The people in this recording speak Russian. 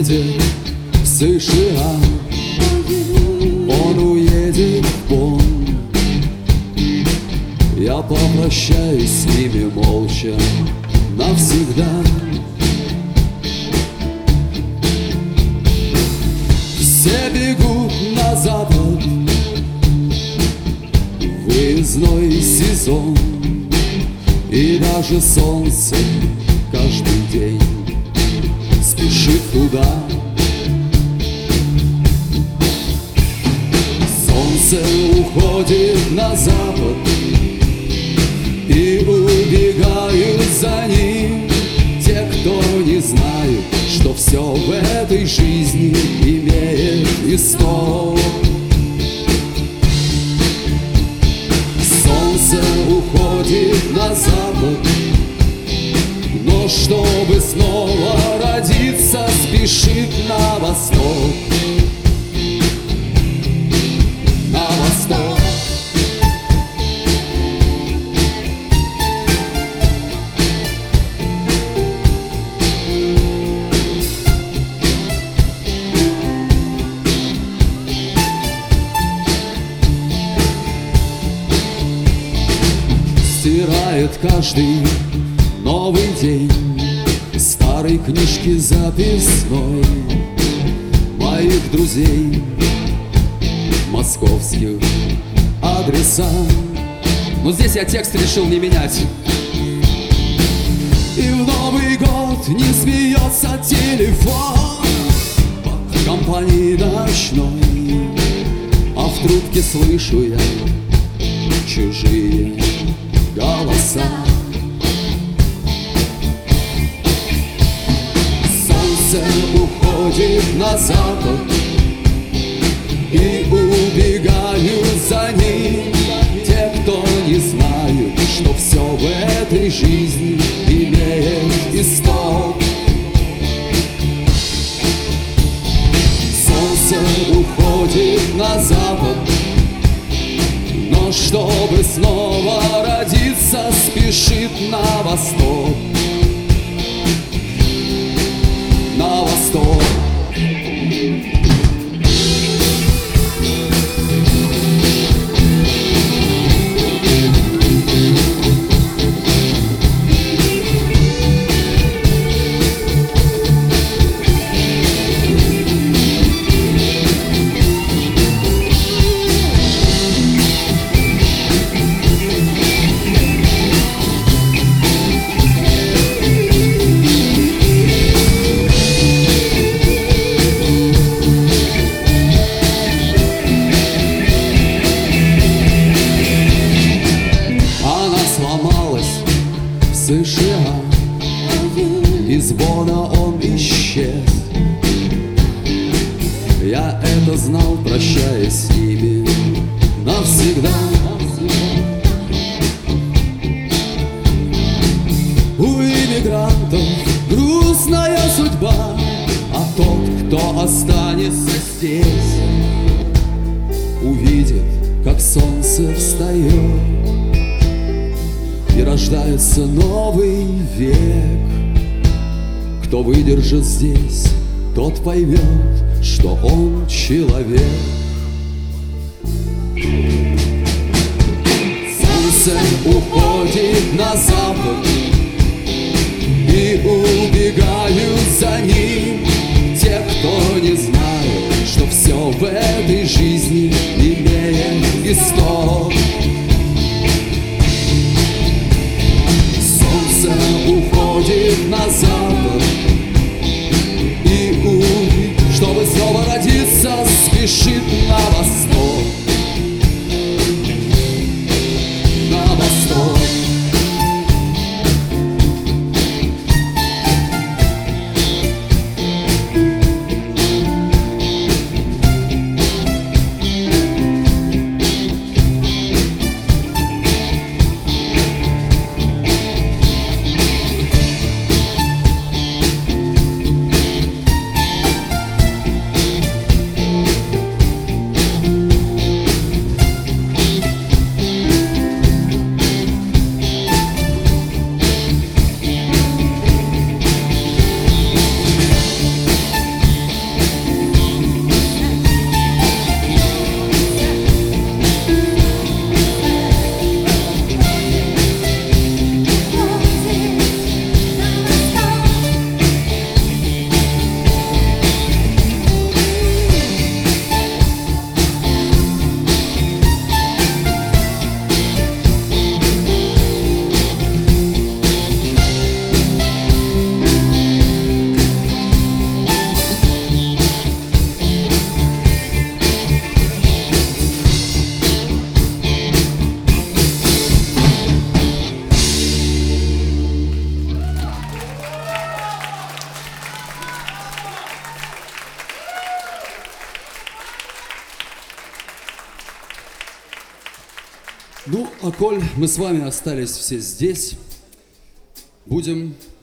уедет в США, он уедет в Бонн. Я попрощаюсь с ними молча навсегда. Все бегут на запад, выездной сезон, и даже солнце каждый день спешит туда. Солнце уходит на запад, и убегают за ним те, кто не знают, что все в этой жизни имеет исток. Солнце уходит на запад, но чтобы снова родиться, спешит на восток. На восток. Стирает каждый новый день старой книжки записной моих друзей, московских адреса. Но здесь я текст решил не менять. И в Новый год не смеется телефон в компании ночной, а в трубке слышу я чужие голоса. Солнце уходит на запад, и убегают за ним те, кто не знают, что все в этой жизни имеет исток. Солнце уходит на запад, но чтобы снова родиться, спешит на восток. На восток. США, из Бона он исчез. Я это знал, прощаясь с ними навсегда. У иммигрантов грустная судьба, а тот, кто останется здесь, увидит, как солнце встает, и рождается новый век. Кто выдержит здесь, тот поймет, что он человек. Солнце уходит на запад, и убегают за ним те, кто не знает, что все в этой жизни имеет исток. Уходит на запад, и чтобы снова родиться, спешит на восток. На восток. Ну, а коль мы с вами остались все здесь, будем